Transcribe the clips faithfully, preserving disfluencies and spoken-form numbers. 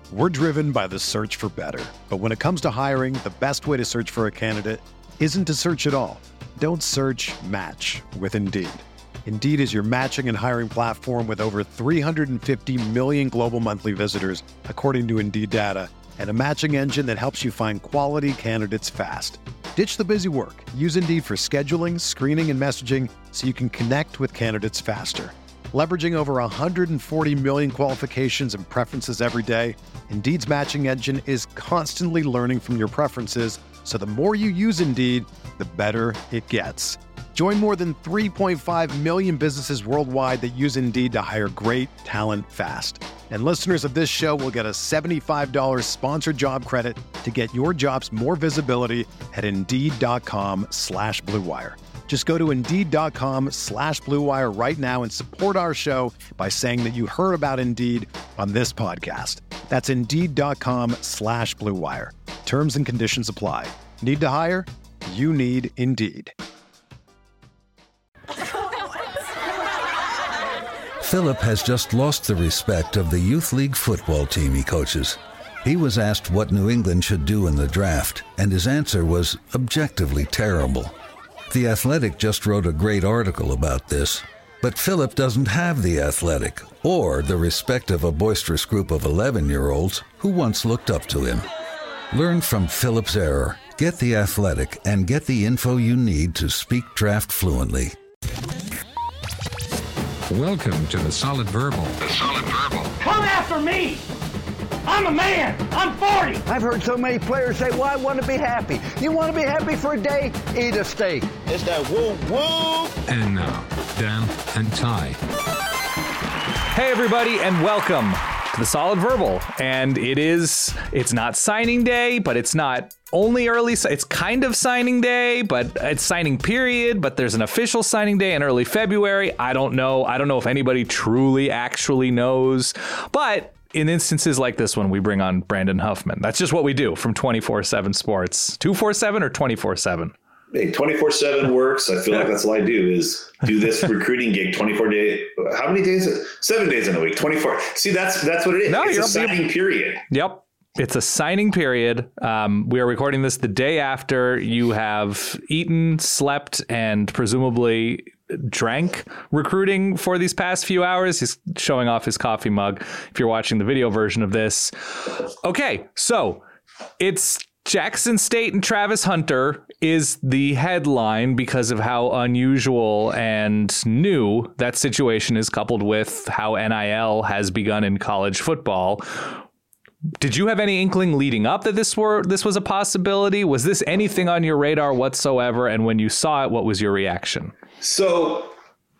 We're driven by the search for better. But when it comes to hiring, the best way to search for a candidate isn't to search at all. Don't search, match with Indeed. Indeed is your matching and hiring platform with over three hundred fifty million global monthly visitors, according to Indeed data, and a matching engine that helps you find quality candidates fast. Ditch the busy work. Use Indeed for scheduling, screening, and messaging so you can connect with candidates faster. Leveraging over one hundred forty million qualifications and preferences every day, Indeed's matching engine is constantly learning from your preferences, so the more you use Indeed, the better it gets. Join more than three point five million businesses worldwide that use Indeed to hire great talent fast. And listeners of this show will get a seventy-five dollars sponsored job credit to get your jobs more visibility at Indeed.com slash Blue Wire. Just go to Indeed.com slash Blue Wire right now and support our show by saying that you heard about Indeed on this podcast. That's Indeed.com slash Blue Wire. Terms and conditions apply. Need to hire? You need Indeed. Philip has just lost the respect of the youth league football team he coaches. He was asked what New England should do in the draft, and his answer was objectively terrible. The Athletic just wrote a great article about this, but Philip doesn't have The Athletic or the respect of a boisterous group of eleven-year-olds who once looked up to him. Learn from Philip's error, get The Athletic, and get the info you need to speak draft fluently. Welcome to The Solid Verbal. The Solid Verbal. Come after me! I'm a man. I'm forty. I've heard so many players say, well, I want to be happy. You want to be happy for a day? Eat a steak. It's that woo woo. And now, Dan and Ty. Hey, everybody, and welcome to The Solid Verbal. And it is, it's not signing day, but it's not only early. It's kind of signing day, but it's signing period. But there's an official signing day in early February. I don't know. I don't know if anybody truly actually knows. But in instances like this one, we bring on Brandon Huffman. That's just what we do from twenty-four seven Sports. two forty-seven or twenty-four seven? Hey, twenty-four seven works. I feel like that's all I do is do this recruiting gig twenty-four days. How many days? Seven days in a week, twenty-four. See, that's that's what it is. No, it's you're a signing period. Yep. It's a signing period. Um, we are recording this the day after you have eaten, slept, and presumably drank recruiting for these past few hours. He's showing off his coffee mug if you're watching the video version of this. Okay, so it's Jackson State and Travis Hunter is the headline because of how unusual and new that situation is, coupled with how N I L has begun in college football. Did you have any inkling leading up that this were this was a possibility? Was this anything on your radar whatsoever? And when you saw it, what was your reaction? So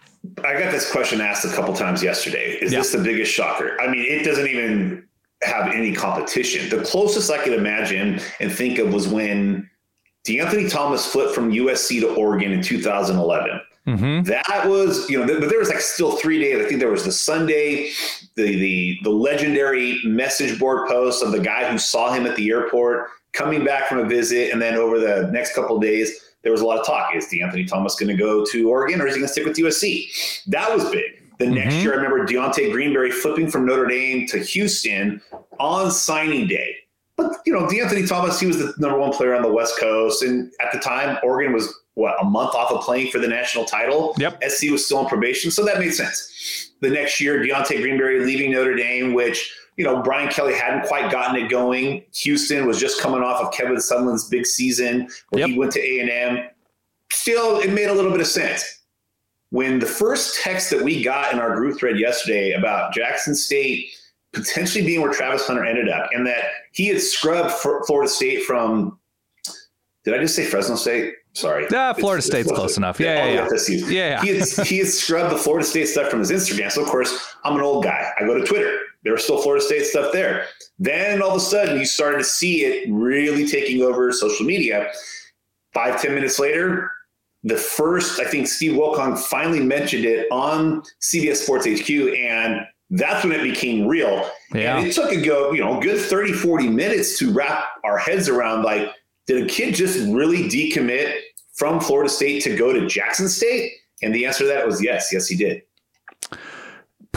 I got this question asked a couple times yesterday. Is yeah. this the biggest shocker? I mean, it doesn't even have any competition. The closest I could imagine and think of was when DeAnthony Thomas flipped from U S C to Oregon in two thousand eleven. Mm-hmm. That was, you know, th- but there was like still three days. I think there was the Sunday, the, the, the legendary message board post of the guy who saw him at the airport coming back from a visit. And then over the next couple of days, there was a lot of talk. Is DeAnthony Thomas going to go to Oregon or is he going to stick with U S C? That was big. The mm-hmm. next year, I remember Deontay Greenberry flipping from Notre Dame to Houston on signing day. But, you know, DeAnthony Thomas, he was the number one player on the West Coast. And at the time, Oregon was, what, a month off of playing for the national title? Yep. S C was still on probation. So that made sense. The next year, Deontay Greenberry leaving Notre Dame, which, you know, Brian Kelly hadn't quite gotten it going. Houston was just coming off of Kevin Sutherland's big season where yep. he went to A and M. Still, it made a little bit of sense. When the first text that we got in our group thread yesterday about Jackson State potentially being where Travis Hunter ended up, and that he had scrubbed Florida State from, did I just say Fresno State? Sorry. Yeah, Florida it's, State's it's close State. enough. Yeah, yeah, yeah. yeah. yeah. He, had, he had scrubbed the Florida State stuff from his Instagram. So, of course, I'm an old guy. I go to Twitter. There was still Florida State stuff there. Then all of a sudden, you started to see it really taking over social media. Five, ten minutes later, the first, I think Steve Wilcon finally mentioned it on C B S Sports H Q, and that's when it became real. Yeah. And it took a go, you know, good thirty, forty minutes to wrap our heads around, like, did a kid just really decommit from Florida State to go to Jackson State? And the answer to that was yes. Yes, he did.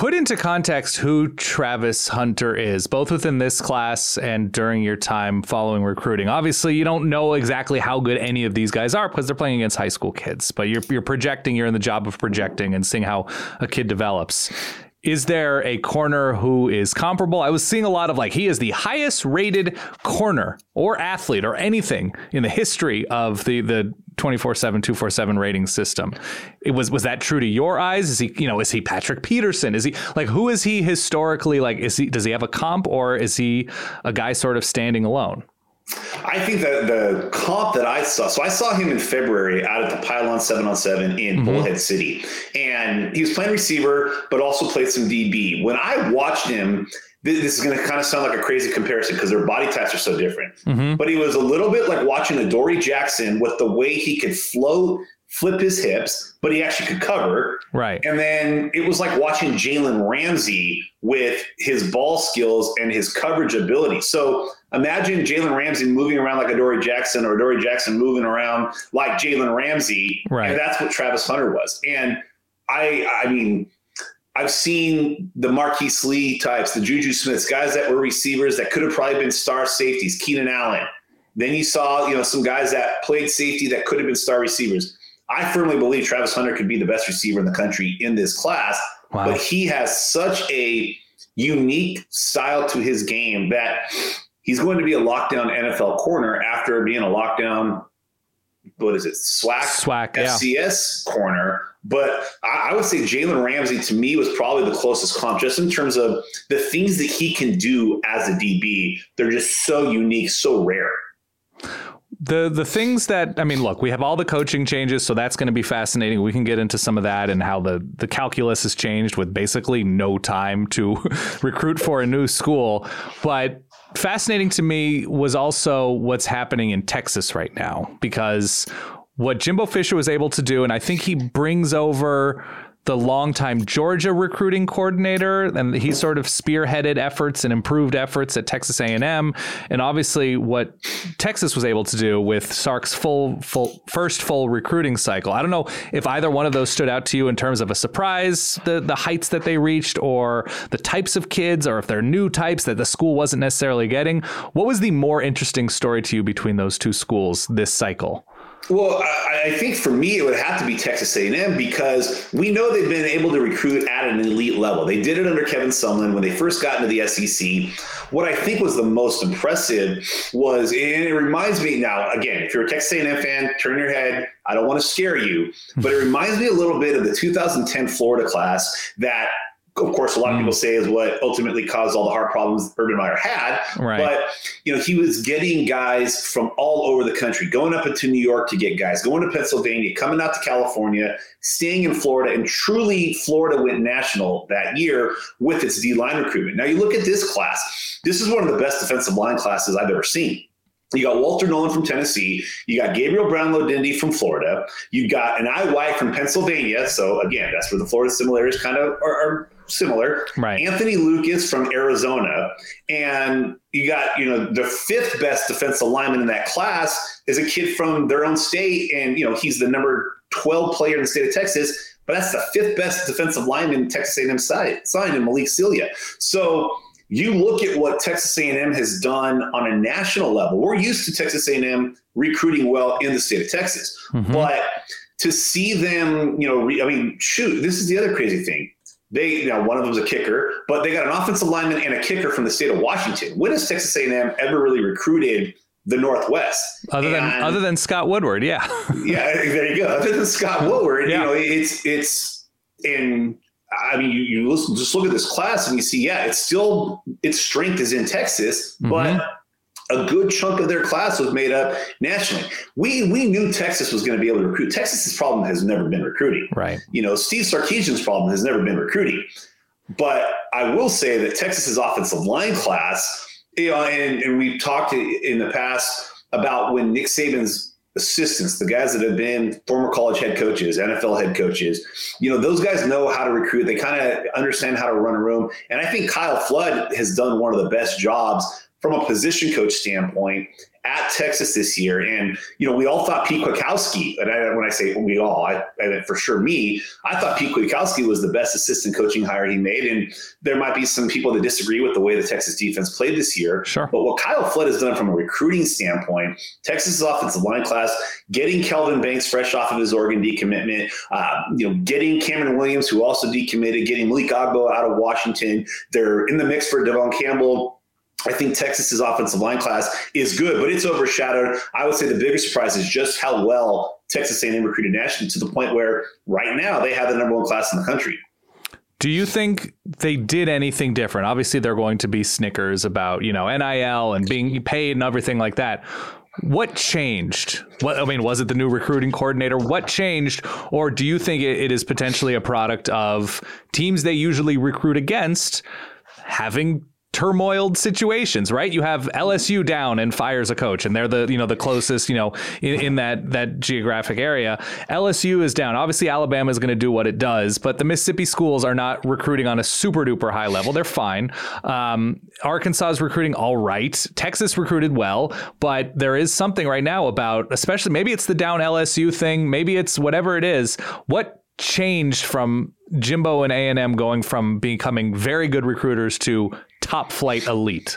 Put into context who Travis Hunter is, both within this class and during your time following recruiting. Obviously, you don't know exactly how good any of these guys are because they're playing against high school kids, but you're you're projecting, you're in the job of projecting and seeing how a kid develops. Is there a corner who is comparable? I was seeing a lot of like, he is the highest rated corner or athlete or anything in the history of the, the twenty-four seven, two forty-seven rating system. It was, was that true to your eyes? Is he, you know, is he Patrick Peterson? Is he like, who is he historically? Like, is he, does he have a comp or is he a guy sort of standing alone? I think that the comp that I saw, so I saw him in February out at the Pylon seven on seven in mm-hmm. Bullhead City, and he was playing receiver, but also played some D B. When I watched him, this is going to kind of sound like a crazy comparison because their body types are so different, mm-hmm. but he was a little bit like watching Adoree Jackson with the way he could float, flip his hips, but he actually could cover. Right. And then it was like watching Jalen Ramsey with his ball skills and his coverage ability. So imagine Jalen Ramsey moving around like Adoree Jackson or Adoree Jackson moving around like Jalen Ramsey. Right. And that's what Travis Hunter was. And I, I mean, I've seen the Marquise Lee types, the Juju Smiths, guys that were receivers that could have probably been star safeties, Keenan Allen. Then you saw, you know, some guys that played safety that could have been star receivers. I firmly believe Travis Hunter could be the best receiver in the country in this class, wow. but he has such a unique style to his game that he's going to be a lockdown N F L corner after being a lockdown, what is it, SWAC, SWAC F C S yeah. corner. But I, I would say Jalen Ramsey to me was probably the closest comp just in terms of the things that he can do as a D B. They're just so unique, so rare. The the things that, I mean, look, we have all the coaching changes, so that's going to be fascinating. We can get into some of that and how the, the calculus has changed with basically no time to recruit for a new school. But fascinating to me was also what's happening in Texas right now, because what Jimbo Fisher was able to do, and I think he brings over the longtime Georgia recruiting coordinator, and he sort of spearheaded efforts and improved efforts at Texas A and M. And obviously what Texas was able to do with Sark's full, full first full recruiting cycle. I don't know if either one of those stood out to you in terms of a surprise, the, the heights that they reached, or the types of kids, or if they're new types that the school wasn't necessarily getting. What was the more interesting story to you between those two schools this cycle? Well, I, I think for me, it would have to be Texas A and M because we know they've been able to recruit at an elite level. They did it under Kevin Sumlin when they first got into the S E C. What I think was the most impressive was, and it reminds me now, again, if you're a Texas A and M fan, turn your head. I don't want to scare you, but it reminds me a little bit of the two thousand ten Florida class that, of course, a lot of people say is what ultimately caused all the heart problems Urban Meyer had. Right. But, you know, he was getting guys from all over the country, going up into New York to get guys, going to Pennsylvania, coming out to California, staying in Florida. And truly, Florida went national that year with its D-line recruitment. Now, you look at this class. This is one of the best defensive line classes I've ever seen. You got Walter Nolan from Tennessee. You got Gabriel Brownlow-Dindy from Florida. You got an I White from Pennsylvania. So, again, that's where the Florida similarities kind of are, are similar. Right. Anthony Lucas from Arizona. And you got, you know, the fifth best defensive lineman in that class is a kid from their own state. And, you know, he's the number twelve player in the state of Texas. But that's the fifth best defensive lineman Texas A and M signed in Malik Celia. So you look at what Texas A and M has done on a national level. We're used to Texas A and M recruiting well in the state of Texas. Mm-hmm. But to see them, you know, re- I mean, shoot, this is the other crazy thing. They, you know, one of them's a kicker, but they got an offensive lineman and a kicker from the state of Washington. When has Texas A and M ever really recruited the Northwest? Other than and, other than Scott Woodward, yeah. yeah, there you go. Other than Scott Woodward, yeah. you know, it's it's in. I mean, you, you listen, just look at this class and you see, yeah, it's still its strength is in Texas, mm-hmm. but a good chunk of their class was made up nationally. We we knew Texas was going to be able to recruit. Texas's problem has never been recruiting. Right. You know, Steve Sarkisian's problem has never been recruiting. But I will say that Texas's offensive line class, you know, and, and we've talked in the past about when Nick Saban's assistants, the guys that have been former college head coaches, N F L head coaches, you know, those guys know how to recruit. They kind of understand how to run a room. And I think Kyle Flood has done one of the best jobs from a position coach standpoint at Texas this year. And, you know, we all thought Pete Kwiatkowski, and I, when I say we all, I, I meant for sure me, I thought Pete Kwiatkowski was the best assistant coaching hire he made. And there might be some people that disagree with the way the Texas defense played this year. Sure. But what Kyle Flood has done from a recruiting standpoint, Texas's offensive line class, getting Kelvin Banks fresh off of his Oregon decommitment, uh, you know, getting Cameron Williams, who also decommitted, getting Malik Agbo out of Washington. They're in the mix for Devon Campbell. I think Texas's offensive line class is good, but it's overshadowed. I would say the bigger surprise is just how well Texas A and M recruited nationally, to the point where right now they have the number one class in the country. Do you think they did anything different? Obviously, they're going to be snickers about, you know, N I L and being paid and everything like that. What changed? What, I mean, was it the new recruiting coordinator? What changed? Or do you think it, it is potentially a product of teams they usually recruit against having turmoiled situations, right? You have L S U down and fires a coach, and they're the, you know, the closest, you know, in, in that, that geographic area. L S U is down. Obviously, Alabama is going to do what it does, but the Mississippi schools are not recruiting on a super duper high level. They're fine. Um, Arkansas is recruiting all right. Texas recruited well, but there is something right now about, especially maybe it's the down L S U thing. Maybe it's whatever it is. What changed from Jimbo and A and M going from becoming very good recruiters to top flight elite?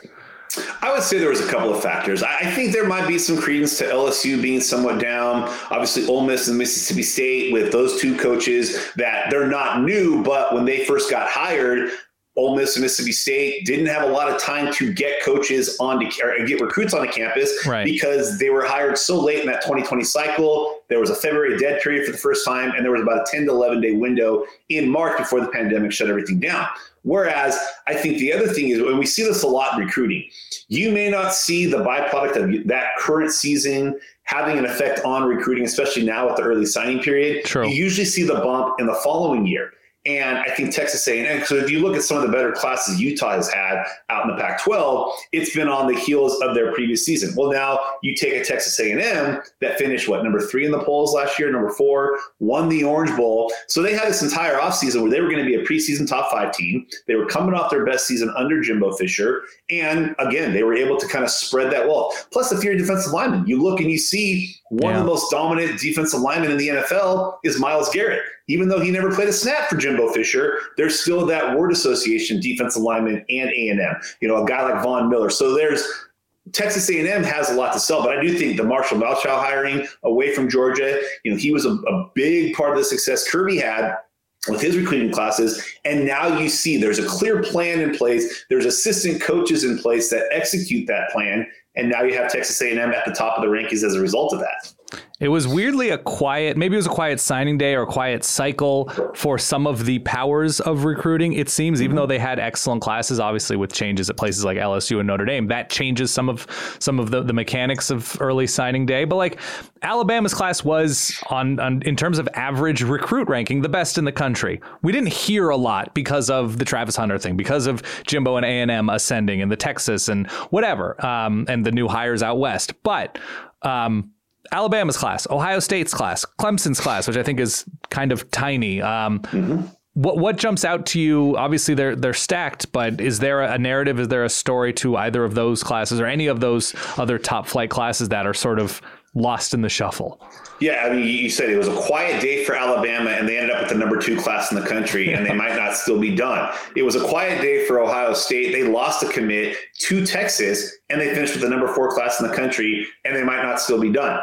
I would say there was a couple of factors. I think there might be some credence to L S U being somewhat down. Obviously, Ole Miss and Mississippi State, with those two coaches, that they're not new, but when they first got hired, Ole Miss and Mississippi State didn't have a lot of time to get coaches on to, or get recruits onto campus, right, because they were hired so late in that twenty twenty cycle. There was a February dead period for the first time, and there was about a ten to eleven day window in March before the pandemic shut everything down. Whereas I think the other thing is, and we see this a lot in recruiting, you may not see the byproduct of that current season having an effect on recruiting, especially now with the early signing period. True. You usually see the bump in the following year. And I think Texas A and M, so if you look at some of the better classes Utah has had out in the Pac twelve, it's been on the heels of their previous season. Well, now you take a Texas A and M that finished, what, number three in the polls last year, number four, won the Orange Bowl. So they had this entire offseason where they were going to be a preseason top five team. They were coming off their best season under Jimbo Fisher. And again, they were able to kind of spread that wealth. Plus, if you're a defensive lineman, you look and you see one yeah. of the most dominant defensive linemen in the N F L is Myles Garrett. Even though he never played a snap for Jimbo Fisher, there's still that word association, defensive lineman and A and M, you know, a guy like Von Miller. So there's Texas A and M has a lot to sell, but I do think the Marshall Malchow hiring away from Georgia, you know, he was a, a big part of the success Kirby had with his recruiting classes. And now you see there's a clear plan in place. There's assistant coaches in place that execute that plan. And now you have Texas A and M at the top of the rankings as a result of that. It was weirdly a quiet, maybe it was a quiet signing day or a quiet cycle for some of the powers of recruiting. It seems, even though they had excellent classes, obviously with changes at places like L S U and Notre Dame, that changes some of some of the, the mechanics of early signing day. But like Alabama's class was on, on in terms of average recruit ranking, the best in the country. We didn't hear a lot because of the Travis Hunter thing, because of Jimbo and A and M ascending and the Texas and whatever, um, and the new hires out west. But um, Alabama's class, Ohio State's class, Clemson's class, which I think is kind of tiny. Um, mm-hmm. What what jumps out to you? Obviously, they're they're stacked, but is there a narrative? Is there a story to either of those classes or any of those other top flight classes that are sort of lost in the shuffle? Yeah, I mean, you said it was a quiet day for Alabama, and they ended up with the number two class in the country, and they might not still be done. It was a quiet day for Ohio State. They lost a commit to Texas, and they finished with the number four class in the country, and they might not still be done.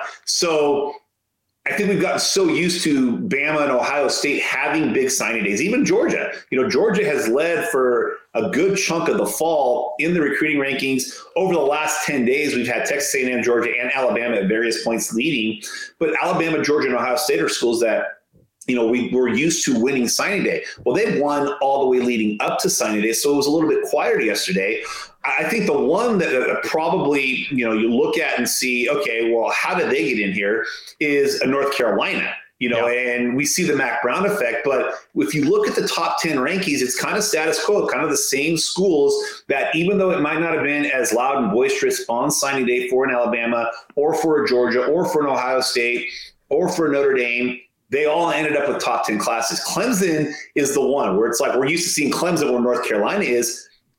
So I think we've gotten so used to Bama and Ohio State having big signing days. Even Georgia, you know, Georgia has led for a good chunk of the fall in the recruiting rankings. Over the last ten days, we've had Texas A and M, Georgia, and Alabama at various points leading. But Alabama, Georgia, and Ohio State are schools that, you know, we were used to winning signing day. Well, they won all the way leading up to signing day, so it was a little bit quieter yesterday. I think the one that probably, you know, you look at and see, okay, well, how did they get in here, is a North Carolina. You know, yeah. And we see the Mac Brown effect. But if you look at the top ten rankings, it's kind of status quo, kind of the same schools that, even though it might not have been as loud and boisterous on signing day for an Alabama or for a Georgia or for an Ohio State or for Notre Dame, they all ended up with top ten classes. Clemson is the one where it's like we're used to seeing Clemson where North Carolina is.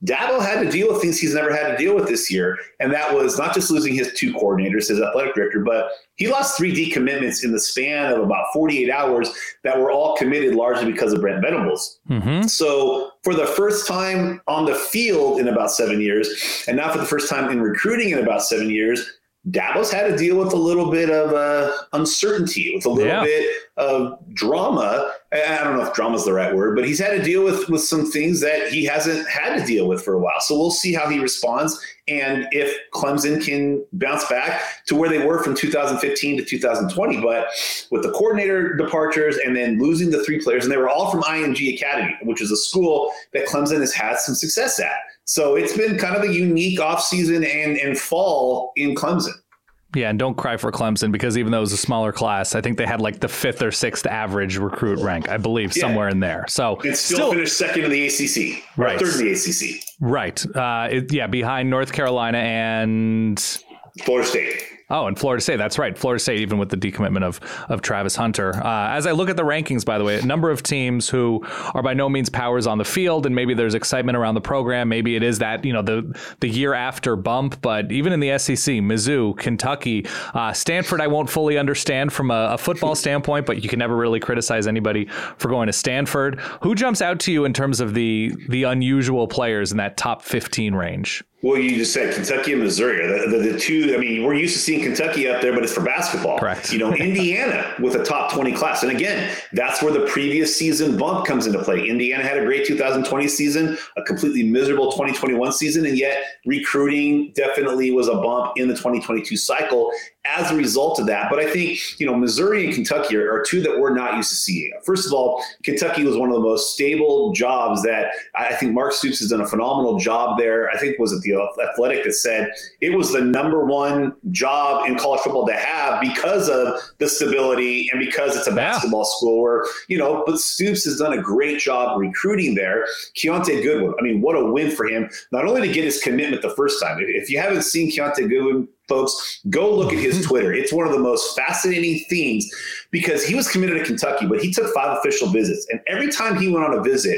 Dabo had to deal with things he's never had to deal with this year. And that was not just losing his two coordinators, his athletic director, but he lost three decommitments in the span of about forty-eight hours that were all committed largely because of Brent Venables. Mm-hmm. So for the first time on the field in about seven years, and now for the first time in recruiting in about seven years, Dabo's had to deal with a little bit of uh, uncertainty, with a little yeah. bit of drama. I don't know if drama is the right word, but he's had to deal with, with some things that he hasn't had to deal with for a while. So we'll see how he responds and if Clemson can bounce back to where they were from two thousand fifteen to two thousand twenty. But with the coordinator departures and then losing the three players, and they were all from I M G Academy, which is a school that Clemson has had some success at. So it's been kind of a unique offseason and, and fall in Clemson. Yeah, and don't cry for Clemson, because even though it was a smaller class, I think they had like the fifth or sixth average recruit rank, I believe, yeah. somewhere in there. So it's still, still finished second in the A C C, right? Third in the A C C, right? Uh, it, yeah, behind North Carolina and Florida State. Oh, and Florida State. That's right. Florida State, even with the decommitment of of Travis Hunter. Uh, as I look at the rankings, by the way, a number of teams who are by no means powers on the field, and maybe there's excitement around the program. Maybe it is that, you know, the the year after bump. But even in the S E C, Mizzou, Kentucky, uh, Stanford, I won't fully understand from a, a football standpoint, but you can never really criticize anybody for going to Stanford. Who jumps out to you in terms of the the unusual players in that top fifteen range? Well, you just said Kentucky and Missouri. The, the, the two, I mean, we're used to seeing Kentucky up there, but it's for basketball. Correct. You know, Indiana with a top twenty class. And again, that's where the previous season bump comes into play. Indiana had a great two thousand twenty season, a completely miserable twenty twenty-one season, and yet recruiting definitely was a bump in the twenty twenty-two cycle as a result of that. But I think, you know, Missouri and Kentucky are, are two that we're not used to seeing. First of all, Kentucky was one of the most stable jobs that I think Mark Stoops has done a phenomenal job there. I think was it the Athletic that said it was the number one job in college football to have because of the stability and because it's a basketball yeah. school where, you know, but Stoops has done a great job recruiting there. Keontae Goodwin, I mean, what a win for him, not only to get his commitment the first time. If you haven't seen Keontae Goodwin, folks, go look at his Twitter. It's one of the most fascinating things because he was committed to Kentucky, but he took five official visits. And every time he went on a visit,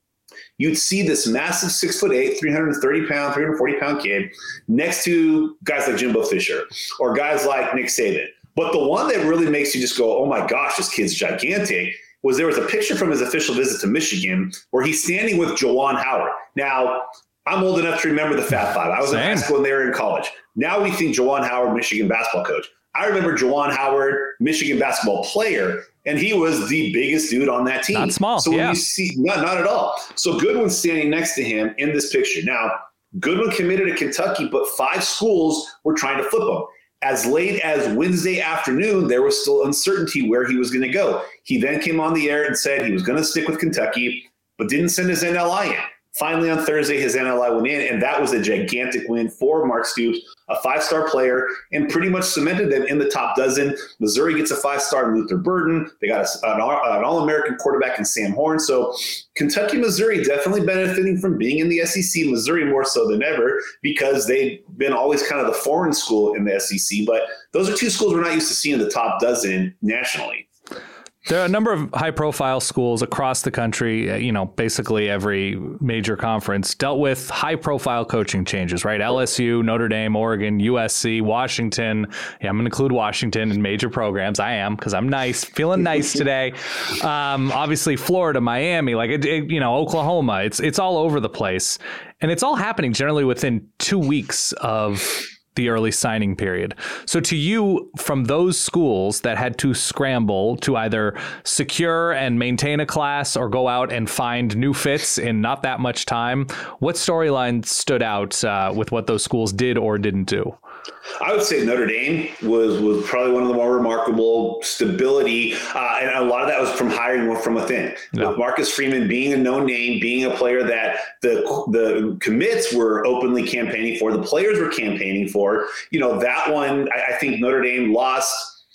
you'd see this massive six foot eight, three hundred thirty pound, three hundred forty pound kid next to guys like Jimbo Fisher or guys like Nick Saban. But the one that really makes you just go, oh my gosh, this kid's gigantic, was there was a picture from his official visit to Michigan where he's standing with Juwan Howard. Now, I'm old enough to remember the Fab Five. I was Same. in high school and they were in college. Now we think Juwan Howard, Michigan basketball coach. I remember Juwan Howard, Michigan basketball player, and he was the biggest dude on that team. Not small. So when yeah. you see, not, not at all. So Goodwin's standing next to him in this picture. Now, Goodwin committed to Kentucky, but five schools were trying to flip him. As late as Wednesday afternoon, there was still uncertainty where he was going to go. He then came on the air and said he was going to stick with Kentucky, but didn't send his N L I in. Finally, on Thursday, his N L I went in, and that was a gigantic win for Mark Stoops, a five-star player, and pretty much cemented them in the top dozen. Missouri gets a five-star in Luther Burden. They got a, an, an All-American quarterback in Sam Horn. So Kentucky, Missouri definitely benefiting from being in the S E C. Missouri more so than ever because they've been always kind of the foreign school in the S E C. But those are two schools we're not used to seeing in the top dozen nationally. There are a number of high-profile schools across the country, you know, basically every major conference dealt with high-profile coaching changes, right? L S U, Notre Dame, Oregon, U S C, Washington. Yeah, I'm going to include Washington in major programs. I am, because I'm nice, feeling nice today. Um, obviously, Florida, Miami, like, it, it, you know, Oklahoma. It's it's all over the place. And it's all happening generally within two weeks of the early signing period. So to you, from those schools that had to scramble to either secure and maintain a class or go out and find new fits in not that much time, what storyline stood out uh, with what those schools did or didn't do? I would say Notre Dame was was probably one of the more remarkable stability, uh, and a lot of that was from hiring from within. Yeah. With Marcus Freeman being a known name, being a player that the the commits were openly campaigning for, the players were campaigning for. You know, that one, I, I think Notre Dame lost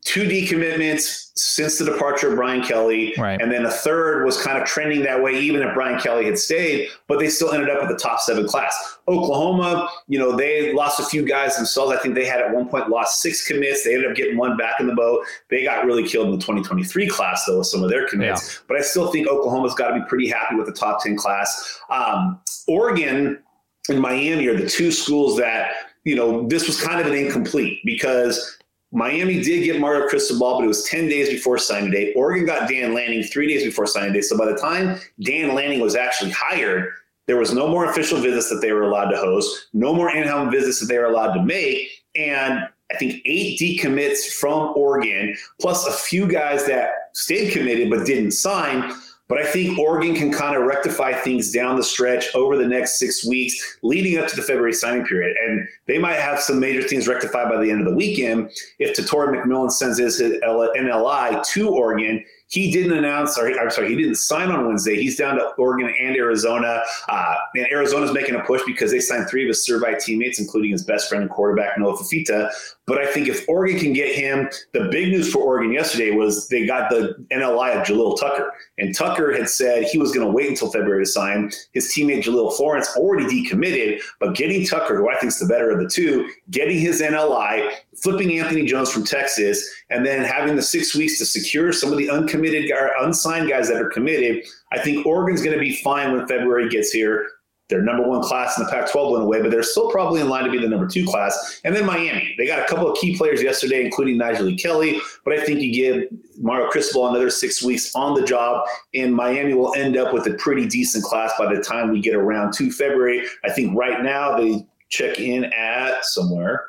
two decommitments since the departure of Brian Kelly. Right. And then a third was kind of trending that way, even if Brian Kelly had stayed, but they still ended up with the top seven class. Oklahoma, you know, they lost a few guys themselves. I think they had at one point lost six commits. They ended up getting one back in the boat. They got really killed in the twenty twenty-three class, though, with some of their commits. Yeah. But I still think Oklahoma's got to be pretty happy with the top ten class. Um, Oregon and Miami are the two schools that, you know, this was kind of an incomplete because Miami did get Mario Cristobal, but it was ten days before signing day. Oregon got Dan Lanning three days before signing day. So by the time Dan Lanning was actually hired, there was no more official visits that they were allowed to host, no more in-house visits that they were allowed to make. And I think eight decommits from Oregon, plus a few guys that stayed committed but didn't sign. But I think Oregon can kind of rectify things down the stretch over the next six weeks leading up to the February signing period. And they might have some major things rectified by the end of the weekend if Tatori McMillan sends his N L I to Oregon. He didn't announce, or I'm sorry, he didn't sign on Wednesday. He's down to Oregon and Arizona. Uh, and Arizona's making a push because they signed three of his Servite teammates, including his best friend and quarterback, Noah Fafita. But I think if Oregon can get him, the big news for Oregon yesterday was they got the N L I of Jalil Tucker. And Tucker had said he was going to wait until February to sign. His teammate Jalil Florence already decommitted, but getting Tucker, who I think is the better of the two, getting his N L I, flipping Anthony Jones from Texas, and then having the six weeks to secure some of the uncommitted or unsigned guys that are committed, I think Oregon's going to be fine when February gets here. Their number one class in the Pac twelve went away, but they're still probably in line to be the number two class. And then Miami, they got a couple of key players yesterday, including Nigel Lee Kelly. But I think you give Mario Cristobal another six weeks on the job, and Miami will end up with a pretty decent class by the time we get around to February. I think right now they check in at somewhere.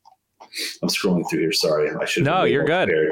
I'm scrolling through here. Sorry, I should. No, you're good. Prepared.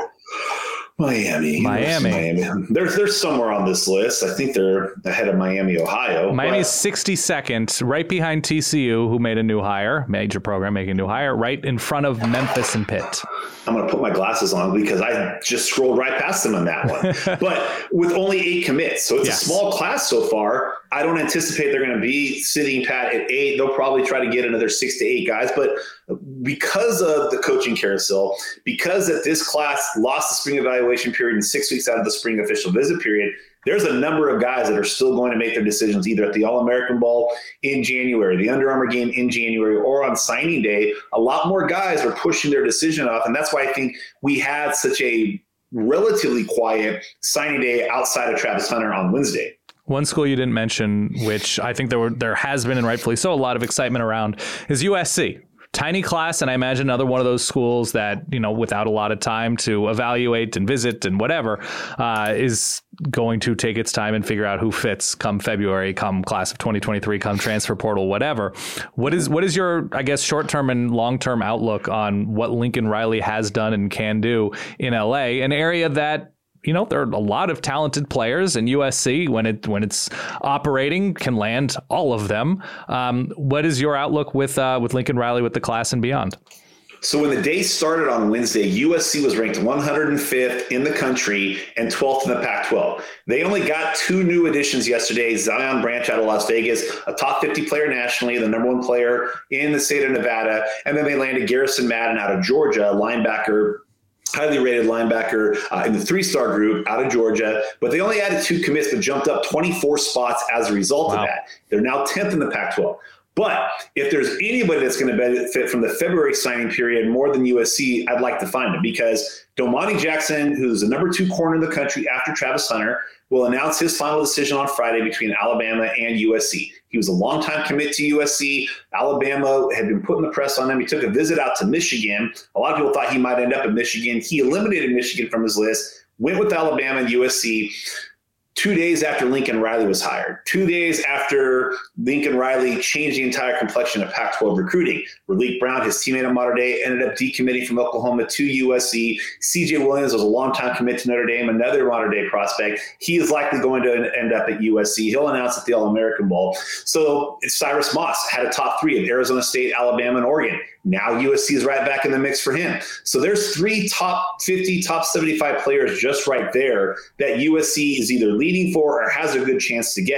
Miami. Miami. Miami. They're, they're somewhere on this list. I think they're ahead of Miami, Ohio. Miami's but... sixty-second, right behind T C U, who made a new hire, major program making a new hire, right in front of Memphis and Pitt. I'm going to put my glasses on because I just scrolled right past them on that one. But with only eight commits, so it's yes. a small class so far. I don't anticipate they're going to be sitting pat at eight. They'll probably try to get another six to eight guys. But because of the coaching carousel, because that this class lost the spring evaluation period and six weeks out of the spring official visit period, there's a number of guys that are still going to make their decisions either at the All-American Bowl in January, the Under Armour game in January, or on signing day. A lot more guys are pushing their decision off, and that's why I think we had such a relatively quiet signing day outside of Travis Hunter on Wednesday. One school you didn't mention, which I think there were there has been, and rightfully so, a lot of excitement around, is U S C. Tiny class, and I imagine another one of those schools that, you know, without a lot of time to evaluate and visit and whatever, uh, is going to take its time and figure out who fits come February, come class of twenty twenty-three, come transfer portal, whatever. What is what is your, I guess, short-term and long-term outlook on what Lincoln Riley has done and can do in L A, an area that, you know, there are a lot of talented players, and U S C, when it when it's operating, can land all of them. Um, what is your outlook with uh, with Lincoln Riley, with the class and beyond? So when the day started on Wednesday, U S C was ranked one hundred fifth in the country and twelfth in the Pac twelve. They only got two new additions yesterday. Zion Branch out of Las Vegas, a top fifty player nationally, the number one player in the state of Nevada. And then they landed Garrison Madden out of Georgia, linebacker, highly rated linebacker uh, in the three-star group out of Georgia. But they only added two commits, but jumped up twenty-four spots as a result wow. of that. They're now tenth in the Pac twelve. But if there's anybody that's going to benefit from the February signing period more than U S C, I'd like to find him, because Domani Jackson, who's the number two corner in the country after Travis Hunter, will announce his final decision on Friday between Alabama and U S C. He was a longtime commit to U S C. Alabama had been putting the press on him. He took a visit out to Michigan. A lot of people thought he might end up at Michigan. He eliminated Michigan from his list, went with Alabama and U S C. Two days after Lincoln Riley was hired, two days after Lincoln Riley changed the entire complexion of Pac twelve recruiting. Raleek Brown, his teammate at Mater Dei, ended up decommitting from Oklahoma to U S C. C J Williams was a longtime commit to Notre Dame, another Mater Dei prospect. He is likely going to end up at U S C. He'll announce at the All-American Bowl. So Cyrus Moss had a top three of Arizona State, Alabama, and Oregon. Now U S C is right back in the mix for him. So there's three top fifty, top seventy-five players just right there that U S C is either leading for or has a good chance to get.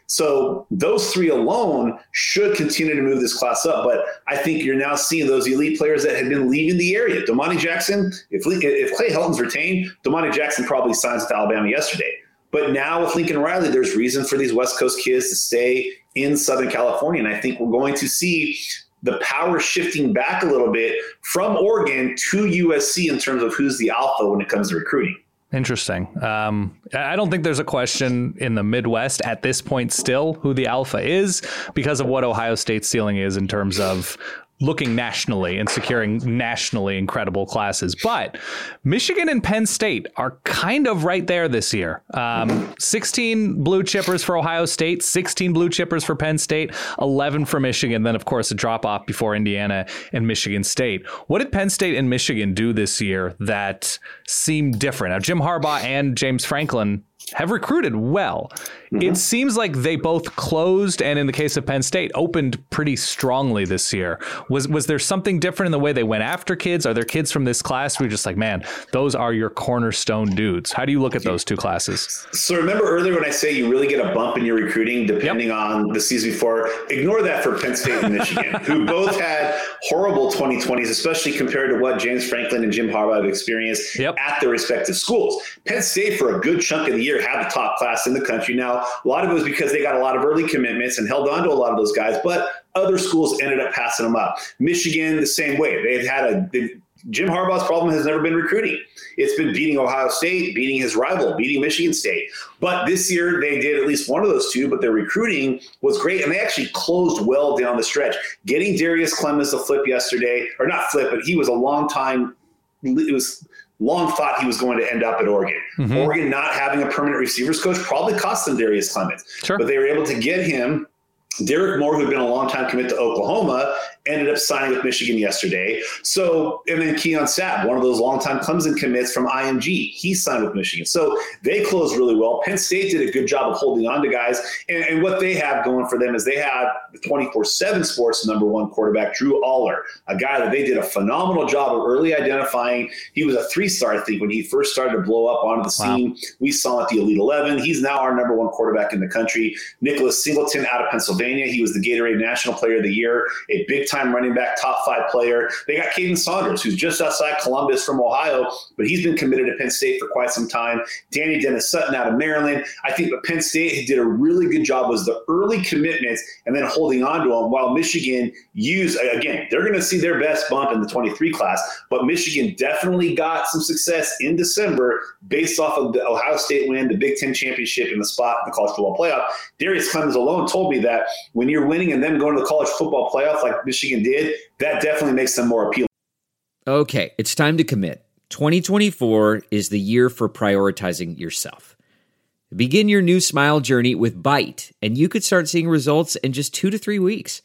So those three alone should continue to move this class up. But I think you're now seeing those elite players that had been leaving the area. Domani Jackson, if, if Clay Helton's retained, Domani Jackson probably signs with Alabama yesterday. But now with Lincoln Riley, there's reason for these West Coast kids to stay in Southern California. And I think we're going to see the power shifting back a little bit from Oregon to U S C in terms of who's the alpha when it comes to recruiting. Interesting. Um, I don't think there's a question in the Midwest at this point still who the alpha is because of what Ohio State's ceiling is in terms of looking nationally and securing nationally incredible classes. But Michigan and Penn State are kind of right there this year. Um, sixteen blue chippers for Ohio State, sixteen blue chippers for Penn State, eleven for Michigan. Then, of course, a drop off before Indiana and Michigan State. What did Penn State and Michigan do this year that seemed different? Now, Jim Harbaugh and James Franklin have recruited well. Mm-hmm. It seems like they both closed, and in the case of Penn State, opened pretty strongly this year. Was was there something different in the way they went after kids? Are there kids from this class where you're just like, man, those are your cornerstone dudes? How do you look at those two classes? So remember earlier when I say you really get a bump in your recruiting depending yep. on the season before? Ignore that for Penn State and Michigan, who both had horrible twenty twenties, especially compared to what James Franklin and Jim Harbaugh have experienced yep. at their respective schools. Penn State, for a good chunk of the year, had the top class in the country. Now, a lot of it was because they got a lot of early commitments and held on to a lot of those guys, but other schools ended up passing them up. Michigan, the same way. They've had a they, Jim Harbaugh's problem has never been recruiting. It's been beating Ohio State, beating his rival, beating Michigan State. But this year they did at least one of those two, but their recruiting was great, and they actually closed well down the stretch. Getting Darius Clemens to flip yesterday, or not flip, but he was a long time – it was – long thought he was going to end up at Oregon. Mm-hmm. Oregon not having a permanent receivers coach probably cost them Darius Clemens. Sure. But they were able to get him. Derek Moore, who'd been a long time commit to Oklahoma, ended up signing with Michigan yesterday. So, and then Keon Sapp, one of those longtime Clemson commits from I M G, he signed with Michigan. So they closed really well. Penn State did a good job of holding on to guys. And, and what they have going for them is they have the twenty-four seven Sports number one quarterback, Drew Aller, a guy that they did a phenomenal job of early identifying. He was a three-star, I think, when he first started to blow up onto the scene. Wow. We saw him at the Elite eleven. He's now our number one quarterback in the country. Nicholas Singleton out of Pennsylvania. He was the Gatorade National Player of the Year, a big-time running back, top five player. They got Caden Saunders, who's just outside Columbus from Ohio, but he's been committed to Penn State for quite some time. Danny Dennis Sutton out of Maryland. I think what Penn State did a really good job was the early commitments and then holding on to them, while Michigan used, again, they're going to see their best bump in the twenty-three class, but Michigan definitely got some success in December based off of the Ohio State win, the Big Ten championship, and the spot in the college football playoff. Darius Clemens alone told me that when you're winning and then going to the college football playoff like Michigan did, that definitely makes them more appealing. Okay, it's time to commit. twenty twenty-four is the year for prioritizing yourself. Begin your new smile journey with Byte, and you could start seeing results in just two to three weeks.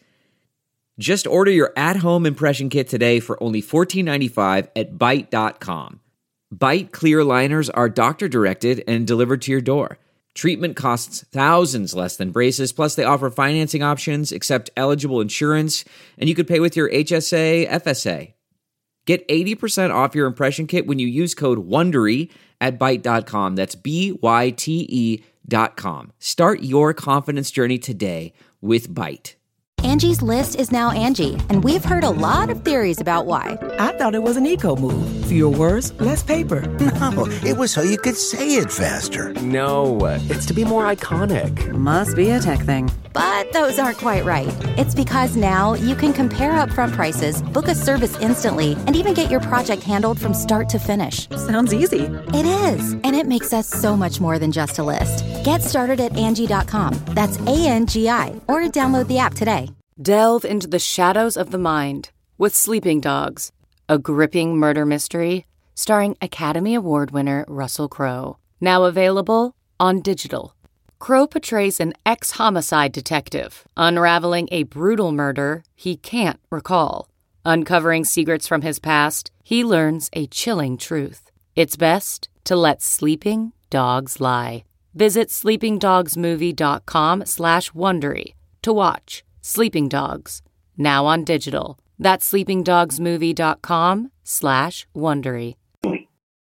Just order your at-home impression kit today for only fourteen ninety-five at Byte dot com. Byte clear liners are doctor-directed and delivered to your door. Treatment costs thousands less than braces, plus they offer financing options, accept eligible insurance, and you could pay with your H S A, F S A. Get eighty percent off your impression kit when you use code WONDERY at Byte dot com. That's B Y T E dot com. Start your confidence journey today with Byte. Angie's List is now Angie, and we've heard a lot of theories about why. I thought it was an eco move. Fewer words, less paper. No, it was so you could say it faster. No, it's to be more iconic. Must be a tech thing. But those aren't quite right. It's because now you can compare upfront prices, book a service instantly, and even get your project handled from start to finish. Sounds easy. It is, and it makes us so much more than just a list. Get started at Angie dot com. That's A N G I, or download the app today. Delve into the shadows of the mind with Sleeping Dogs, a gripping murder mystery starring Academy Award winner Russell Crowe. Now available on digital. Crowe portrays an ex-homicide detective unraveling a brutal murder he can't recall. Uncovering secrets from his past, he learns a chilling truth. It's best to let sleeping dogs lie. Visit sleepingdogsmovie.com slash Wondery to watch Sleeping Dogs, now on digital. That's sleepingdogsmovie.com slash Wondery.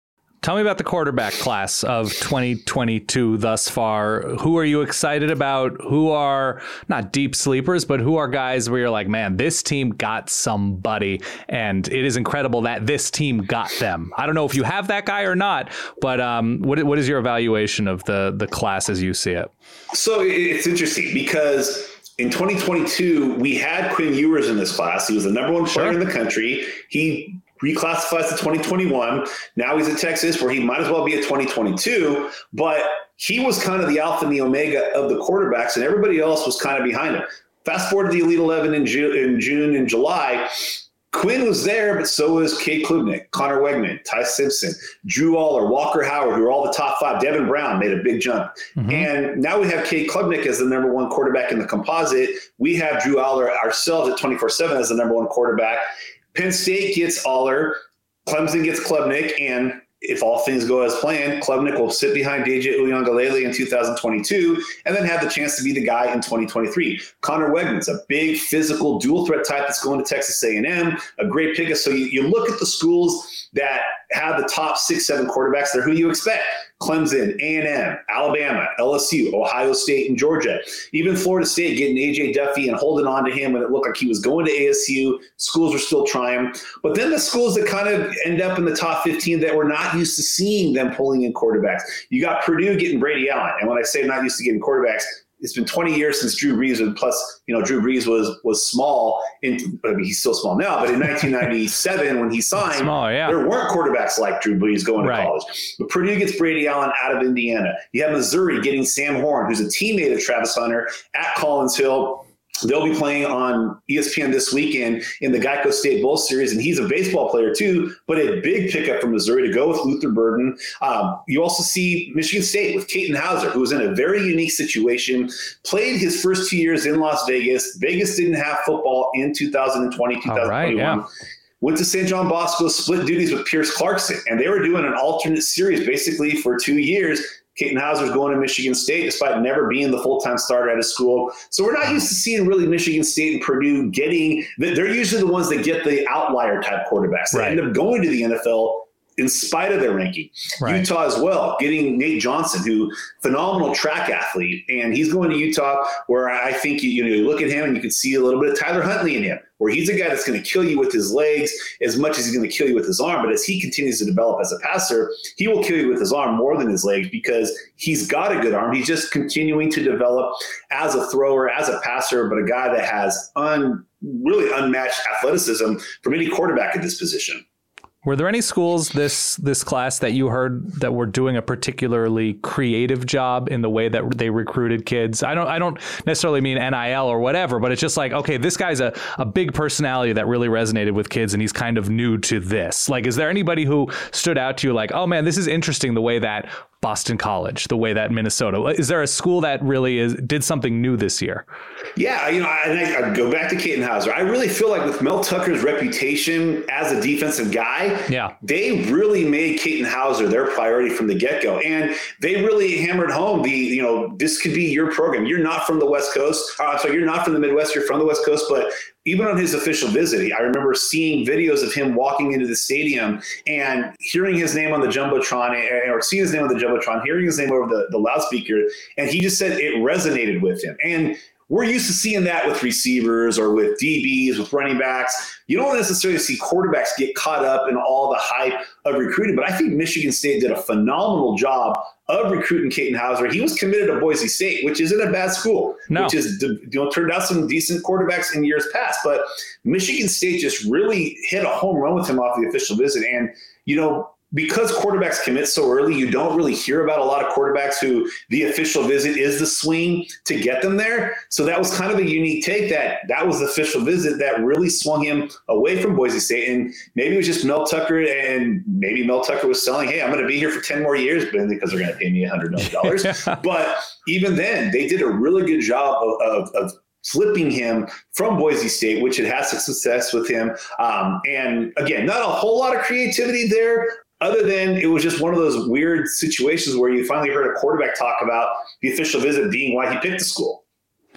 Tell me about the quarterback class of twenty twenty-two thus far. Who are you excited about? Who are not deep sleepers, but who are guys where you're like, man, this team got somebody, and it is incredible that this team got them. I don't know if you have that guy or not, but um, what what is your evaluation of the the class as you see it? So it's interesting because in twenty twenty-two, we had Quinn Ewers in this class. He was the number one player sure. in the country. He reclassifies to twenty twenty-one. Now he's at Texas, where he might as well be at twenty twenty-two. But he was kind of the alpha and the omega of the quarterbacks, and everybody else was kind of behind him. Fast forward to the Elite eleven in June, in June and July. Quinn was there, but so was Cade Klubnik, Connor Wegman, Ty Simpson, Drew Aller, Walker Howard, who are all the top five. Devin Brown made a big jump. Mm-hmm. And now we have Cade Klubnik as the number one quarterback in the composite. We have Drew Aller ourselves at twenty-four seven as the number one quarterback. Penn State gets Aller, Clemson gets Klubnik, and if all things go as planned, Klubnik will sit behind D J Uiagalelei in two thousand twenty-two and then have the chance to be the guy in twenty twenty-three. Connor Wegman's a big physical dual threat type that's going to Texas A and M, a great pickup. So you, you look at the schools that have the top six, seven quarterbacks there. Who do you expect? Clemson, A and M, Alabama, L S U, Ohio State, and Georgia. Even Florida State getting A J Duffy and holding on to him when it looked like he was going to A S U. Schools were still trying. But then the schools that kind of end up in the top fifteen that we're not used to seeing them pulling in quarterbacks. You got Purdue getting Brady Allen. And when I say not used to getting quarterbacks, it's been twenty years since Drew Brees, and plus, you know, Drew Brees was was small. In, I mean, he's still small now, but in nineteen ninety-seven when he signed, small, yeah. there weren't quarterbacks like Drew Brees going right. to college. But Purdue gets Brady Allen out of Indiana. You have Missouri getting Sam Horn, who's a teammate of Travis Hunter, at Collins Hill. They'll be playing on E S P N this weekend in the Geico State Bowl Series, and he's a baseball player too, but a big pickup from Missouri to go with Luther Burden. Um, you also see Michigan State with Katin Houser, who was in a very unique situation, played his first two years in Las Vegas. Vegas didn't have football in two thousand twenty, two thousand twenty-one. Right, yeah. Went to Saint John Bosco, split duties with Pierce Clarkson, and they were doing an alternate series basically for two years. Katin Houser's going to Michigan State despite never being the full-time starter at a school. So we're not used to seeing really Michigan State and Purdue getting – they're usually the ones that get the outlier type quarterbacks. They right. end up going to the N F L in spite of their ranking. Right. Utah as well, getting Nate Johnson, who phenomenal track athlete, and he's going to Utah where I think you, you know you look at him and you can see a little bit of Tyler Huntley in him, where he's a guy that's going to kill you with his legs as much as he's going to kill you with his arm. But as he continues to develop as a passer, he will kill you with his arm more than his legs because he's got a good arm. He's just continuing to develop as a thrower, as a passer, but a guy that has un, really unmatched athleticism from any quarterback at this position. Were there any schools this this class that you heard that were doing a particularly creative job in the way that they recruited kids? I don't I don't necessarily mean N I L or whatever, but it's just like, okay, this guy's a, a big personality that really resonated with kids and he's kind of new to this. Like, is there anybody who stood out to you like, oh man, this is interesting the way that Boston College, the way that Minnesota, is there a school that really is did something new this year? Yeah, you know, I, I go back to Katin Houser. I really feel like with Mel Tucker's reputation as a defensive guy, yeah, they really made Katin Houser their priority from the get-go. And they really hammered home the, you know, this could be your program. You're not from the West Coast. Uh, so you're not from the Midwest. You're from the West Coast, but even on his official visit, I remember seeing videos of him walking into the stadium and hearing his name on the Jumbotron, or seeing his name on the Jumbotron, hearing his name over the, the loudspeaker, and he just said it resonated with him. And we're used to seeing that with receivers or with D Bs, with running backs. You don't necessarily see quarterbacks get caught up in all the hype of recruiting, but I think Michigan State did a phenomenal job of recruiting Katin Houser. He was committed to Boise State, which isn't a bad school, no. which is, you know, turned out some decent quarterbacks in years past. But Michigan State just really hit a home run with him off the official visit. And, you know, because quarterbacks commit so early, you don't really hear about a lot of quarterbacks who the official visit is the swing to get them there. So that was kind of a unique take that that was the official visit that really swung him away from Boise State. And maybe it was just Mel Tucker, and maybe Mel Tucker was selling, hey, I'm going to be here for ten more years, but because they're going to pay me one hundred million dollars. But even then, they did a really good job of, of, of flipping him from Boise State, which had had success with him. Um, and again, not a whole lot of creativity there, other than it was just one of those weird situations where you finally heard a quarterback talk about the official visit being why he picked the school.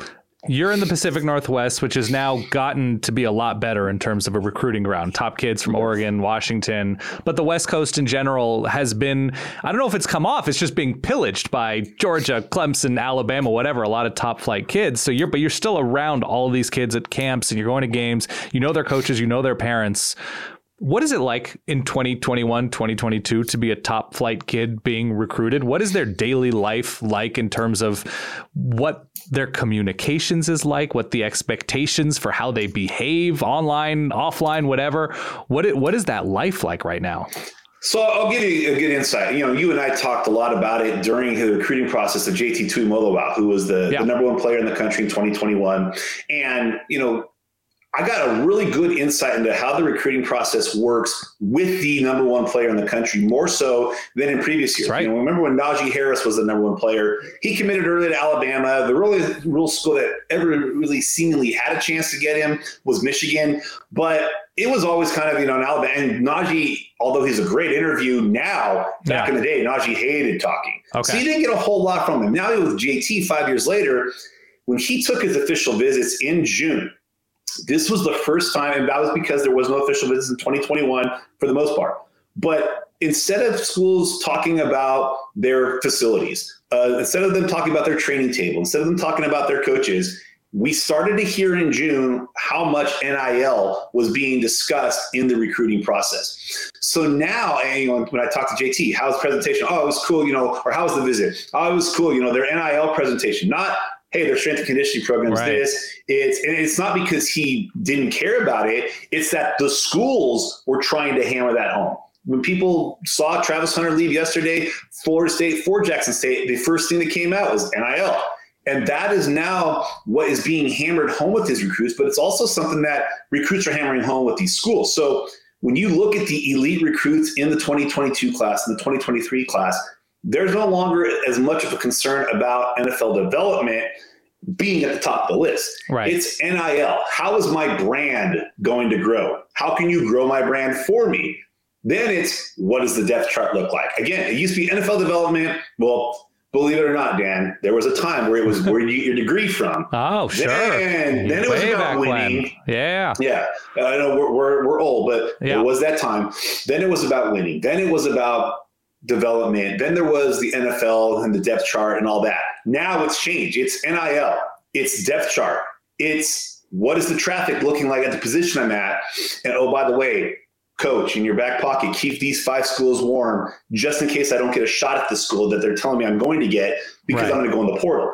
You're in the Pacific Northwest, which has now gotten to be a lot better in terms of a recruiting ground. Top kids from Oregon, Washington, but the West Coast in general has been, I don't know if it's come off, it's just being pillaged by Georgia, Clemson, Alabama, whatever, a lot of top flight kids. So you're, but you're still around all of these kids at camps and you're going to games, you know their coaches, you know their parents. What is it like in twenty twenty-one, twenty twenty-two to be a top flight kid being recruited? What is their daily life like in terms of what their communications is like, what the expectations for how they behave online, offline, whatever? What it, what is that life like right now? So I'll give you a good insight. You know, you and I talked a lot about it during the recruiting process of J T Tuimoloau, who was the, yeah. the number one player in the country in twenty twenty-one. And, you know, I got a really good insight into how the recruiting process works with the number one player in the country, more so than in previous years. Right. You know, remember when Najee Harris was the number one player? He committed early to Alabama. The really real school that ever really seemingly had a chance to get him was Michigan. But it was always kind of, you know, in Alabama. And Najee, although he's a great interview now, back yeah. in the day, Najee hated talking. Okay. So you didn't get a whole lot from him. Now he was with J T five years later. When he took his official visits in June, this was the first time, and that was because there was no official visits in twenty twenty-one for the most part. But instead of schools talking about their facilities, uh, instead of them talking about their training table, instead of them talking about their coaches, we started to hear in June how much N I L was being discussed in the recruiting process. So now, you know, when I talk to J T, how's the presentation? Oh, it was cool, you know, or how was the visit? Oh, it was cool, you know, their N I L presentation, not, hey, their strength and conditioning programs, right. this. It's, and it's not because he didn't care about it. It's that the schools were trying to hammer that home. When people saw Travis Hunter leave yesterday, Florida State for Jackson State, the first thing that came out was N I L. And that is now what is being hammered home with his recruits, but it's also something that recruits are hammering home with these schools. So when you look at the elite recruits in the twenty twenty-two class and the twenty twenty-three class, there's no longer as much of a concern about N F L development being at the top of the list. Right. It's N I L. How is my brand going to grow? How can you grow my brand for me? Then it's, what does the depth chart look like? Again, it used to be N F L development. Well, believe it or not, Dan, there was a time where it was where you get your degree from. Oh, sure. Then, then it was Way about winning. When. Yeah. Yeah. I know we're, we're, we're old, but yeah. it was that time. Then it was about winning. Then it was about development. Then there was the N F L and the depth chart and all that. Now it's changed. It's N I L. It's depth chart. It's what is the traffic looking like at the position I'm at? And oh, by the way, coach, in your back pocket, keep these five schools warm just in case I don't get a shot at the school that they're telling me I'm going to get because right. I'm going to go in the portal.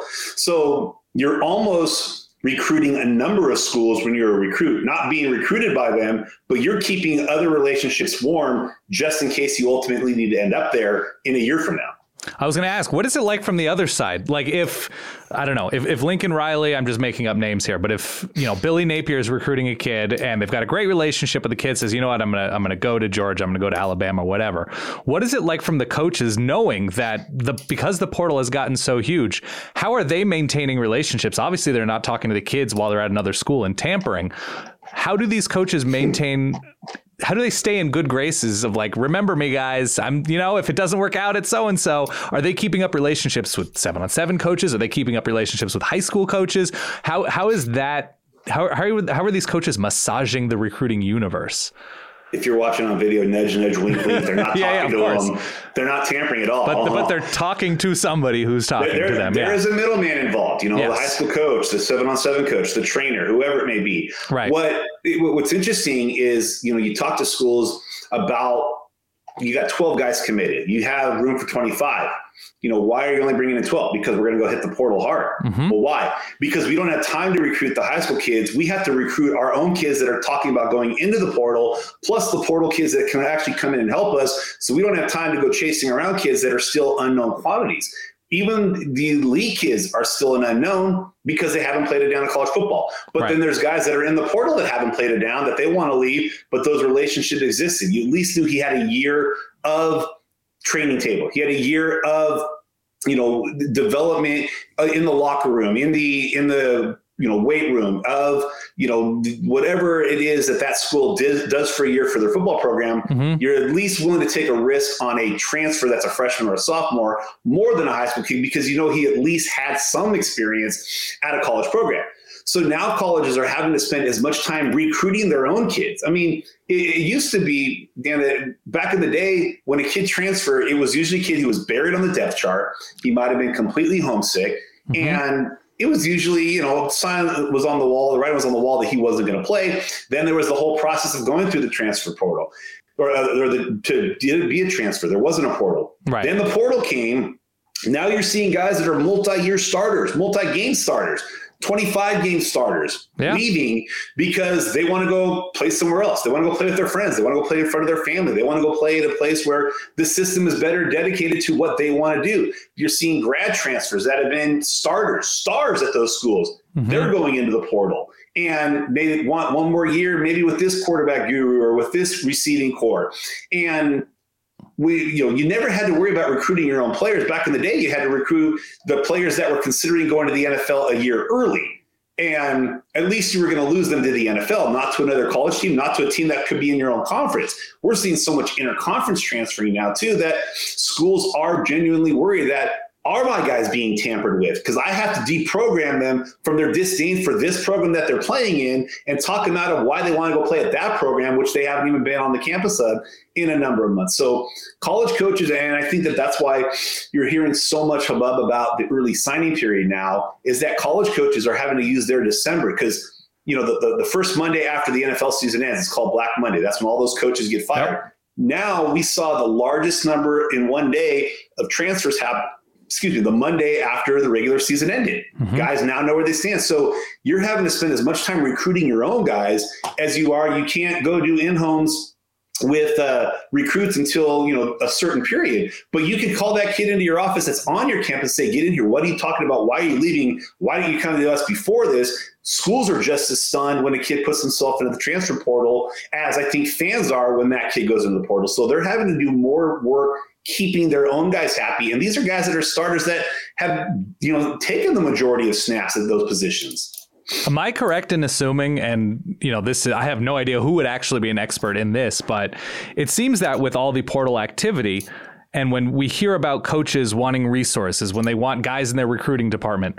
So you're almost recruiting a number of schools when you're a recruit, not being recruited by them, but you're keeping other relationships warm just in case you ultimately need to end up there in a year from now. I was going to ask, what is it like from the other side? Like if, I don't know, if, if Lincoln Riley, I'm just making up names here, but if, you know, Billy Napier is recruiting a kid and they've got a great relationship with the kid, says, you know what, I'm going to, I'm going to go to Georgia, I'm going to go to Alabama, whatever. What is it like from the coaches knowing that the, because the portal has gotten so huge, how are they maintaining relationships? Obviously they're not talking to the kids while they're at another school and tampering. How do these coaches maintain, how do they stay in good graces of like, remember me guys, I'm, you know, if it doesn't work out, it's so-and-so. Are they keeping up relationships with seven on seven coaches? Are they keeping up relationships with high school coaches? How, how is that, how, how are, how are these coaches massaging the recruiting universe? If you're watching on video, nudge, nudge, wink, wink, they're not yeah, talking yeah, to them. They're not tampering at all. But, uh-huh. but they're talking to somebody who's talking there, to them. There yeah. is a middleman involved, you know, yes. the high school coach, the seven on seven coach, the trainer, whoever it may be. Right. What What's interesting is, you know, you talk to schools about, you got twelve guys committed. You have room for twenty-five. You know, why are you only bringing in twelve? Because we're going to go hit the portal hard. Mm-hmm. Well, why? Because we don't have time to recruit the high school kids. We have to recruit our own kids that are talking about going into the portal, plus the portal kids that can actually come in and help us. So we don't have time to go chasing around kids that are still unknown quantities. Even the elite kids are still an unknown because they haven't played it down in college football. But right. then there's guys that are in the portal that haven't played it down that they want to leave, but those relationships existed. You at least knew he had a year of training table. He had a year of, you know, development in the locker room, in the, in the, you know, weight room of, you know, whatever it is that that school did, does for a year for their football program. Mm-hmm. You're at least willing to take a risk on a transfer that's a freshman or a sophomore more than a high school kid because, you know, he at least had some experience at a college program. So now colleges are having to spend as much time recruiting their own kids. I mean, it, it used to be, Dan, that back in the day when a kid transferred, it was usually a kid who was buried on the depth chart. He might have been completely homesick. Mm-hmm. And it was usually, you know, sign was on the wall, the writing was on the wall that he wasn't going to play. Then there was the whole process of going through the transfer portal or, or the, to be a transfer. There wasn't a portal. Right. Then the portal came. Now you're seeing guys that are multi-year starters, multi-game starters, twenty-five game starters yeah. leaving because they want to go play somewhere else. They want to go play with their friends. They want to go play in front of their family. They want to go play at a place where the system is better dedicated to what they want to do. You're seeing grad transfers that have been starters, stars at those schools. Mm-hmm. They're going into the portal. And they want one more year, maybe with this quarterback guru or with this receiving core. And we, you know, you never had to worry about recruiting your own players. Back in the day, you had to recruit the players that were considering going to the N F L a year early. And at least you were going to lose them to the N F L, not to another college team, not to a team that could be in your own conference. We're seeing so much interconference transferring now, too, that schools are genuinely worried that, are my guys being tampered with? Because I have to deprogram them from their disdain for this program that they're playing in and talk them out of why they want to go play at that program, which they haven't even been on the campus of in a number of months. So college coaches, and I think that that's why you're hearing so much hubbub about the early signing period now, is that college coaches are having to use their December because, you know, the, the, the first Monday after the N F L season ends, it's called Black Monday. That's when all those coaches get fired. Yep. Now we saw the largest number in one day of transfers happen. Excuse me, the Monday after the regular season ended. Mm-hmm. Guys now know where they stand. So you're having to spend as much time recruiting your own guys as you are. You can't go do in-homes with uh, recruits until, you know, a certain period. But you can call that kid into your office that's on your campus, say, get in here. What are you talking about? Why are you leaving? Why didn't you come to us before this? Schools are just as stunned when a kid puts himself into the transfer portal as I think fans are when that kid goes into the portal. So they're having to do more work keeping their own guys happy. And these are guys that are starters that have, you know, taken the majority of snaps at those positions. Am I correct in assuming, and, you know, this, I have no idea who would actually be an expert in this, but it seems that with all the portal activity, and when we hear about coaches wanting resources, when they want guys in their recruiting department,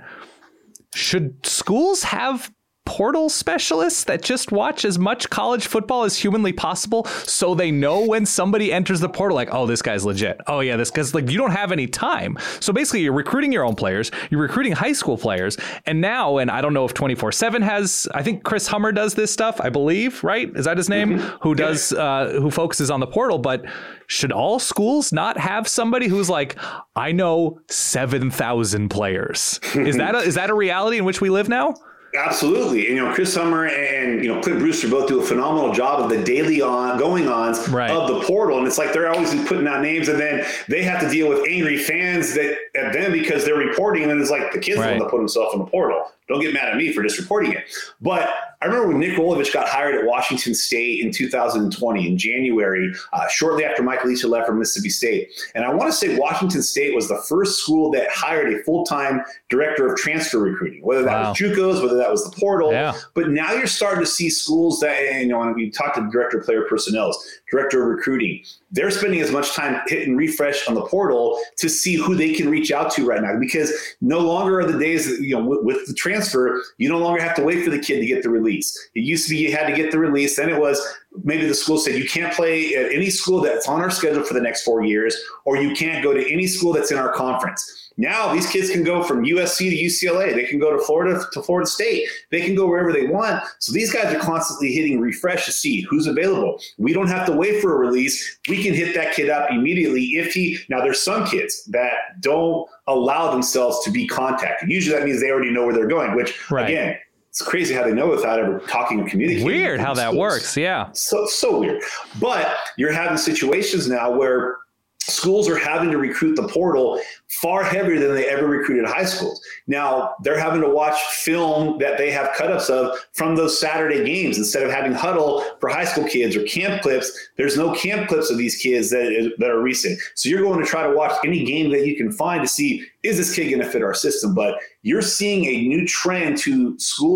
should schools have portal specialists that just watch as much college football as humanly possible so they know when somebody enters the portal, like, oh, this guy's legit. Oh, yeah, this guy's like, you don't have any time. So basically, you're recruiting your own players, you're recruiting high school players. And now, and I don't know if twenty-four seven has, I think Chris Hummer does this stuff, I believe, right? Is that his name? Mm-hmm. Who does, uh, who focuses on the portal. But should all schools not have somebody who's like, I know seven thousand players? Is that a, is that a reality in which we live now? Absolutely. And, you know, Chris Hummer and, you know, Clint Brewster both do a phenomenal job of the daily on going ons right. of the portal. And it's like they're always putting out names and then they have to deal with angry fans that at them because they're reporting. And it's like the kid's right. the one that put himself in the portal. Don't get mad at me for just reporting it. But I remember when Nick Rolovich got hired at Washington State in two thousand twenty in January, uh, shortly after Mike Leach left from Mississippi State. And I want to say Washington State was the first school that hired a full-time director of transfer recruiting, whether that wow. was JUCOs, whether that was the portal. Yeah. But now you're starting to see schools that, you know, when we talk to the director of player personnel, director of recruiting, they're spending as much time hitting refresh on the portal to see who they can reach out to right now, because no longer are the days that, you know, with, with the transfer, you no longer have to wait for the kid to get the release. It used to be you had to get the release. Then it was maybe the school said you can't play at any school that's on our schedule for the next four years, or you can't go to any school that's in our conference. Now these kids can go from U S C to U C L A. They can go to Florida to Florida State. They can go wherever they want. So these guys are constantly hitting refresh to see who's available. We don't have to wait for a release. We can hit that kid up immediately if he – now there's some kids that don't allow themselves to be contacted. Usually that means they already know where they're going, which, right. again, it's crazy how they know without ever talking and communicating. Weird how that works, yeah. So, so weird. But you're having situations now where – schools are having to recruit the portal far heavier than they ever recruited high schools. Now they're having to watch film that they have cut-ups of from those Saturday games. Instead of having huddle for high school kids or camp clips, there's no camp clips of these kids that, that are recent. So you're going to try to watch any game that you can find to see, is this kid going to fit our system? But you're seeing a new trend to schools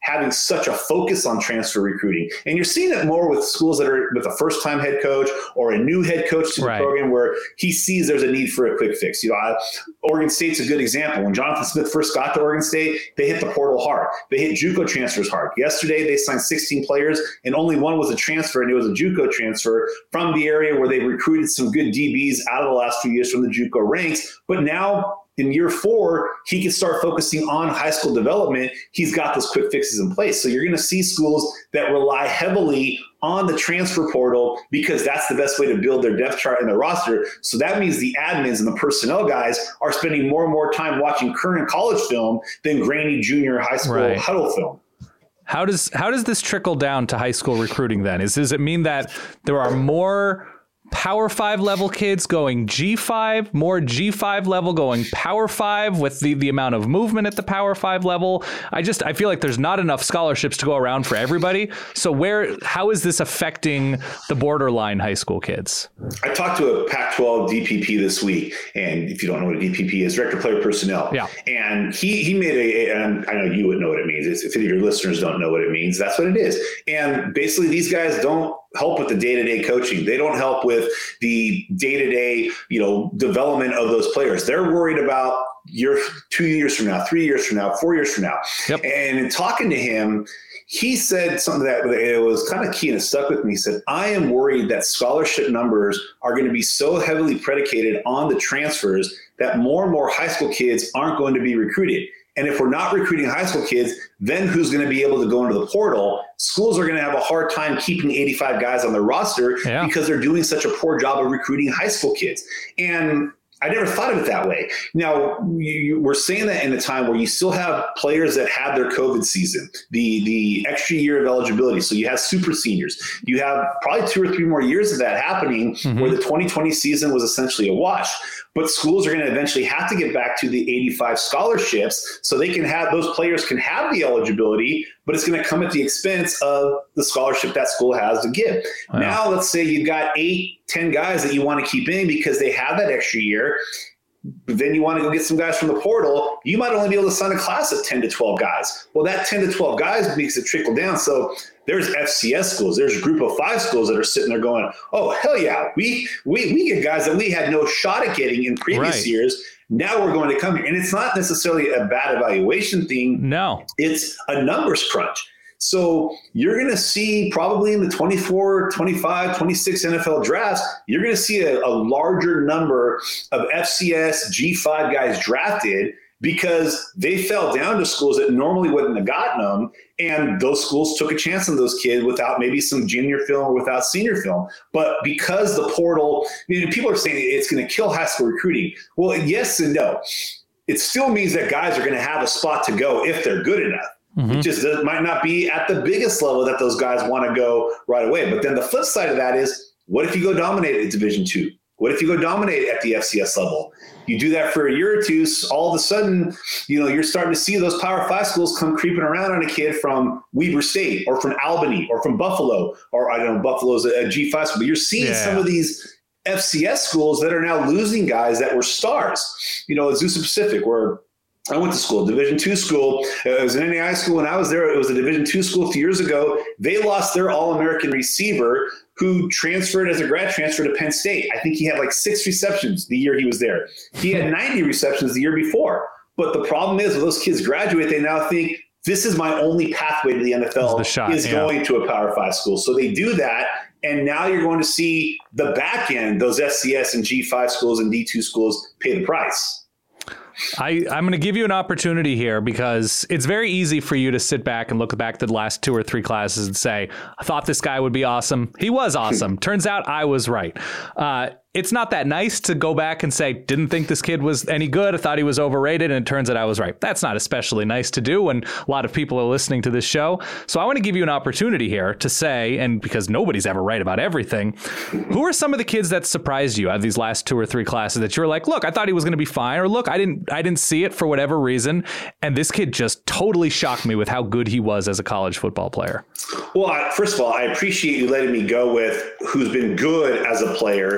having such a focus on transfer recruiting. And you're seeing it more with schools that are with a first-time head coach or a new head coach to the right. program where he sees there's a need for a quick fix. You know, I, Oregon State's a good example. When Jonathan Smith first got to Oregon State, they hit the portal hard. They hit JUCO transfers hard. Yesterday, they signed sixteen players, and only one was a transfer, and it was a JUCO transfer from the area where they recruited some good D Bs out of the last few years from the JUCO ranks. But now, in year four, he can start focusing on high school development. He's got those quick fixes in place. So you're going to see schools that rely heavily on the transfer portal because that's the best way to build their depth chart and their roster. So that means the admins and the personnel guys are spending more and more time watching current college film than grainy junior high school right. huddle film. How does how does this trickle down to high school recruiting then? Is does it mean that there are more Power five level kids going G five, more G five level going Power five with the, the amount of movement at the Power five level? I just, I feel like there's not enough scholarships to go around for everybody. So where, how is this affecting the borderline high school kids? I talked to a Pac twelve D P P this week, and if you don't know what a D P P is, Director of Player Personnel. Yeah. And he, he made a, and I know you wouldn't know what it means. If any of your listeners don't know what it means, that's what it is. And basically these guys don't help with the day-to-day coaching. They don't help with the day-to-day, you know, development of those players. They're worried about year, two years from now, three years from now, four years from now. Yep. And in talking to him, he said something that it was kind of key and it stuck with me. He said, I am worried that scholarship numbers are going to be so heavily predicated on the transfers that more and more high school kids aren't going to be recruited. And if we're not recruiting high school kids, then who's going to be able to go into the portal? Schools are going to have a hard time keeping eighty-five guys on their roster yeah. because they're doing such a poor job of recruiting high school kids. And I never thought of it that way. Now, you, you, we're saying that in a time where you still have players that had their COVID season, the the extra year of eligibility. So you have super seniors. You have probably two or three more years of that happening mm-hmm. where the twenty twenty season was essentially a wash. But schools are going to eventually have to get back to the eighty-five scholarships so they can have, those players can have the eligibility, but it's going to come at the expense of the scholarship that school has to give. Wow. Now, let's say you've got eight, ten guys that you want to keep in because they have that extra year. But then you want to go get some guys from the portal. You might only be able to sign a class of ten to twelve guys. Well, that ten to twelve guys makes it trickle down. So there's F C S schools, there's a group of five schools that are sitting there going, oh, hell yeah, we we we get guys that we had no shot at getting in previous right. years. Now we're going to come here. And it's not necessarily a bad evaluation thing. No. It's a numbers crunch. So you're going to see probably in the twenty-four, twenty-five, twenty-six N F L drafts, you're going to see a, a larger number of F C S G five guys drafted because they fell down to schools that normally wouldn't have gotten them. And those schools took a chance on those kids without maybe some junior film or without senior film. But because the portal, you know, people are saying it's going to kill high school recruiting. Well, yes and no. It still means that guys are going to have a spot to go if they're good enough. Mm-hmm. It just it might not be at the biggest level that those guys want to go right away. But then the flip side of that is, what if you go dominate at Division two? What if you go dominate at the F C S level? You do that for a year or two, so all of a sudden, you know, you're starting to see those Power Five schools come creeping around on a kid from Weber State or from Albany or from Buffalo, or I don't know, Buffalo's a G five school. But you're seeing yeah. some of these F C S schools that are now losing guys that were stars. You know, Azusa Pacific, where I went to school, Division two school. It was an N A I school when I was there. It was a Division two school a few years ago. They lost their All-American receiver who transferred as a grad transfer to Penn State. I think he had like six receptions the year he was there. He had ninety receptions the year before. But the problem is, when those kids graduate, they now think, this is my only pathway to the N F L the shot, is yeah. going to a Power Five school. So they do that. And now you're going to see the back end, those F C S and G five schools and D two schools pay the price. I, I'm going to give you an opportunity here because it's very easy for you to sit back and look back to the last two or three classes and say, I thought this guy would be awesome. He was awesome. Turns out I was right. Uh, it's not that nice to go back and say, didn't think this kid was any good. I thought he was overrated. And it turns out I was right. That's not especially nice to do when a lot of people are listening to this show. So I want to give you an opportunity here to say, and because nobody's ever right about everything, who are some of the kids that surprised you out of these last two or three classes that you're like, look, I thought he was going to be fine, or look, I didn't, I didn't see it for whatever reason. And this kid just totally shocked me with how good he was as a college football player. Well, I, first of all, I appreciate you letting me go with who's been good as a player. Yes.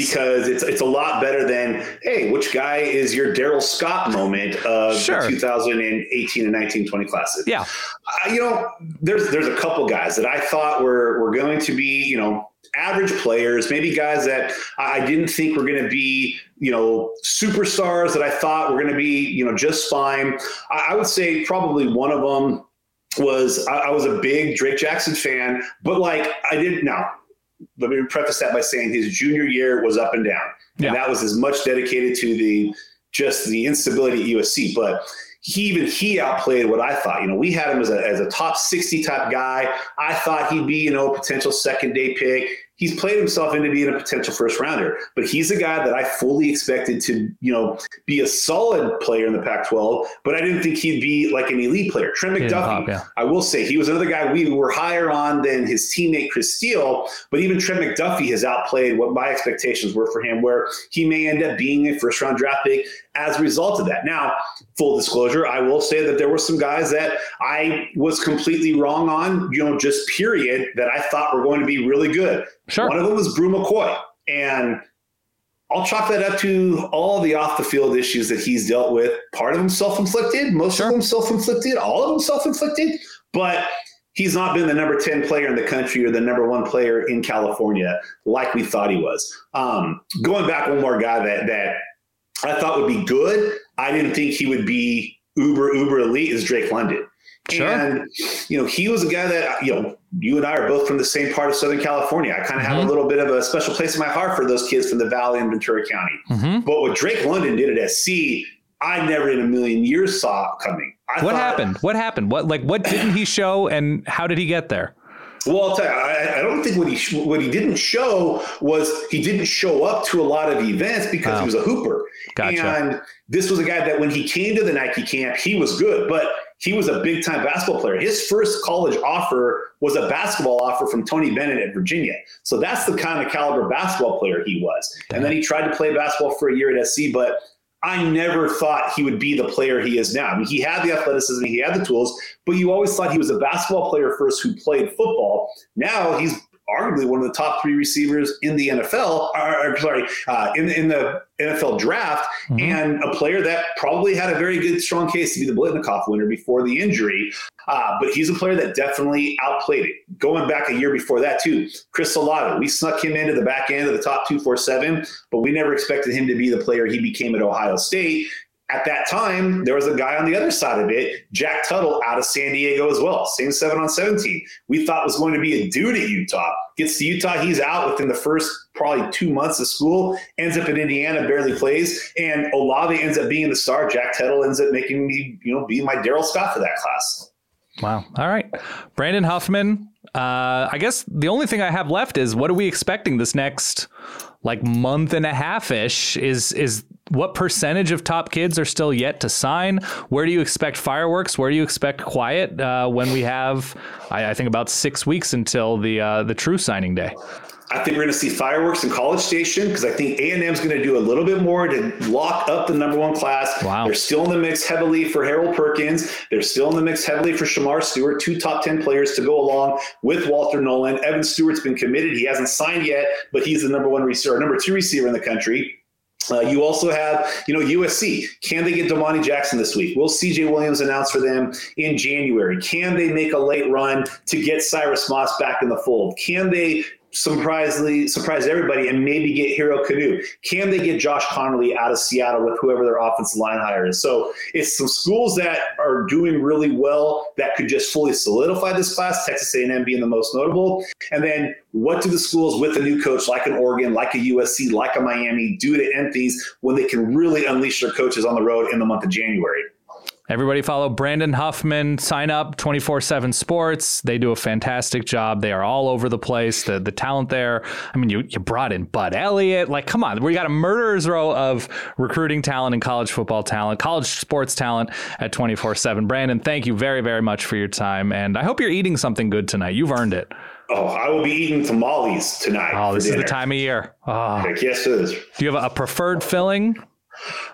because it's it's a lot better than, hey, which guy is your Daryl Scott moment of sure. the two thousand eighteen and nineteen twenty classes? Yeah. Uh, you know, there's there's a couple guys that I thought were were going to be, you know, average players, maybe guys that I didn't think were going to be, you know, superstars that I thought were going to be, you know, just fine. I, I would say probably one of them was I, I was a big Drake Jackson fan, but like I didn't know. Let me preface that by saying his junior year was up and down. Yeah. And that was as much dedicated to the just the instability at U S C. But he even he outplayed what I thought. You know, we had him as a as a top sixty type guy. I thought he'd be, you know, a potential second day pick. He's played himself into being a potential first rounder, but he's a guy that I fully expected to, you know, be a solid player in the Pac twelve, but I didn't think he'd be like an elite player. Trent McDuffie, pop, yeah. I will say he was another guy we were higher on than his teammate Chris Steele, but even Trent McDuffie has outplayed what my expectations were for him, where he may end up being a first round draft pick as a result of that. Now, full disclosure, I will say that there were some guys that I was completely wrong on, you know, just period, that I thought were going to be really good. Sure. One of them was Brew McCoy. And I'll chalk that up to all the off the field issues that he's dealt with. Part of them self-inflicted, most sure. of them self-inflicted, all of them self-inflicted. But he's not been the number ten player in the country or the number one player in California like we thought he was. Um, going back, one more guy that that I thought would be good, I didn't think he would be uber, uber elite, is Drake London. Sure. And, you know, he was a guy that, you know, you and I are both from the same part of Southern California. I kind of mm-hmm. have a little bit of a special place in my heart for those kids from the Valley and Ventura County. Mm-hmm. But what Drake London did at S C, I never in a million years saw coming. I what thought, happened? What happened? What, like, what didn't he show and how did he get there? Well, I'll tell you, I, I don't think what he what he didn't show was he didn't show up to a lot of events because oh. he was a hooper. Gotcha. And this was a guy that when he came to the Nike camp, he was good, but he was a big time basketball player. His first college offer was a basketball offer from Tony Bennett at Virginia. So that's the kind of caliber basketball player he was. Damn. And then he tried to play basketball for a year at S C, but I never thought he would be the player he is now. I mean, he had the athleticism, he had the tools, but you always thought he was a basketball player first who played football. Now he's arguably one of the top three receivers in the N F L, or, or sorry, uh, in, in the N F L draft, mm-hmm. and a player that probably had a very good, strong case to be the Blitnikoff winner before the injury. Uh, but he's a player that definitely outplayed it. Going back a year before that, too, Chris Salado, we snuck him into the back end of the top two forty-seven, but we never expected him to be the player he became at Ohio State. At that time, there was a guy on the other side of it, Jack Tuttle, out of San Diego as well. Same seven on seventeen. We thought was going to be a dude at Utah. Gets to Utah, he's out within the first probably two months of school, ends up in Indiana, barely plays, and Olave ends up being the star. Jack Tuttle ends up making me, you know, be my Daryl Scott for that class. Wow. All right. Brandon Huffman, uh, I guess the only thing I have left is what are we expecting this next like month and a half ish? Is is what percentage of top kids are still yet to sign? Where do you expect fireworks? Where do you expect quiet uh, when we have, I, I think, about six weeks until the uh, the true signing day? I think we're going to see fireworks in College Station because I think A and M is going to do a little bit more to lock up the number one class. Wow. They're still in the mix heavily for Harold Perkins. They're still in the mix heavily for Shamar Stewart, two top ten players to go along with Walter Nolan. Evan Stewart's been committed. He hasn't signed yet, but he's the number one receiver, number two receiver in the country. Uh, you also have, you know, U S C. Can they get Damani Jackson this week? Will C J Williams announce for them in January? Can they make a late run to get Cyrus Moss back in the fold? Can they surprisingly surprise everybody and maybe get Hero Kanu? Can they get Josh Connerly out of Seattle with whoever their offensive line hire is? So it's some schools that are doing really well that could just fully solidify this class, Texas A and M being the most notable. And then what do the schools with a new coach like an Oregon, like a U S C, like a Miami do to end things when they can really unleash their coaches on the road in the month of January? Everybody follow Brandon Huffman. Sign up, twenty-four seven Sports. They do a fantastic job. They are all over the place. The the talent there. I mean, you, you brought in Bud Elliott. Like, come on. We got a murderer's row of recruiting talent and college football talent, college sports talent at twenty-four seven. Brandon, thank you very, very much for your time. And I hope you're eating something good tonight. You've earned it. Oh, I will be eating tamales tonight. Oh, this is the time of year. Oh. Heck, yes, it is. Do you have a preferred filling? I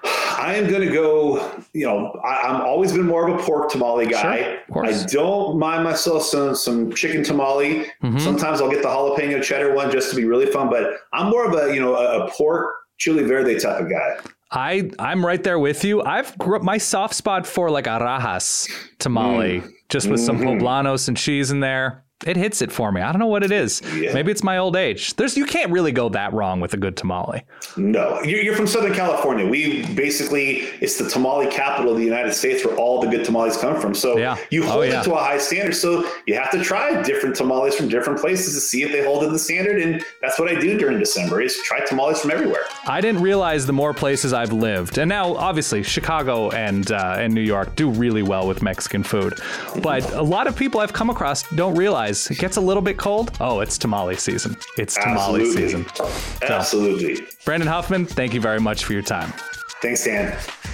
I am going to go, you know, I, I'm always been more of a pork tamale guy. Sure, of course. I don't mind myself some, some chicken tamale. Mm-hmm. Sometimes I'll get the jalapeno cheddar one just to be really fun, but I'm more of a, you know, a, a pork chili verde type of guy. I, I'm right there with you. I've grew up my soft spot for like a rajas tamale, mm. just with mm-hmm. some poblanos and cheese in there. It hits it for me. I don't know what it is. Yeah. Maybe it's my old age. There's you can't really go that wrong with a good tamale. No, you're, you're from Southern California. We basically, it's the tamale capital of the United States where all the good tamales come from. So yeah. you hold oh, yeah. it to a high standard. So you have to try different tamales from different places to see if they hold to the standard. And that's what I do during December is try tamales from everywhere. I didn't realize the more places I've lived. And now, obviously, Chicago and, uh, and New York do really well with Mexican food. But a lot of people I've come across don't realize it gets a little bit cold. Oh, it's tamale season. It's tamale Absolutely. season. So, Absolutely. Brandon Huffman, thank you very much for your time. Thanks, Dan.